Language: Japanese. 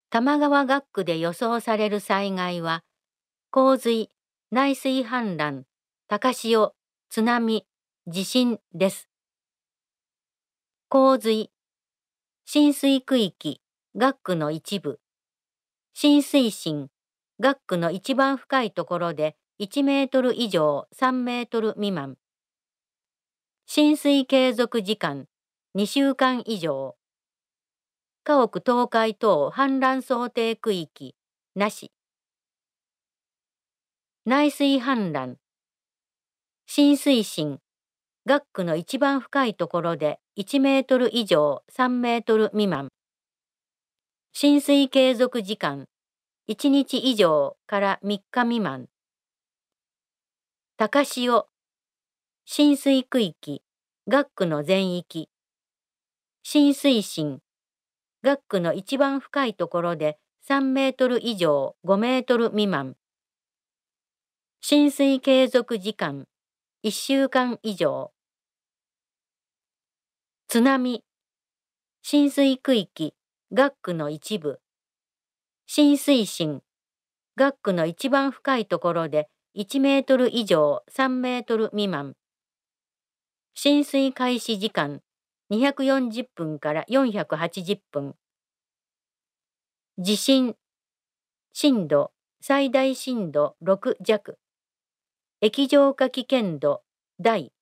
玉川学区で予想される災害は、洪水、内水氾濫、高潮、津波、地震です。洪水、浸水区域、学区の一部。浸水深、学区の一番深いところで1メートル以上3メートル未満。浸水継続時間、2週間以上。家屋倒壊等氾濫想定区域、なし。内水氾濫。浸水深、学区の一番深いところで1メートル以上3メートル未満。浸水継続時間、1日以上から3日未満。高潮、浸水区域、学区の全域。浸水深、学区の一番深いところで3メートル以上5メートル未満。浸水継続時間、1週間以上。津波、浸水区域、学区の一部。浸水深、学区の一番深いところで1メートル以上3メートル未満。浸水開始時間、240分から480分。地震、震度、最大震度6弱。液状化危険度、大。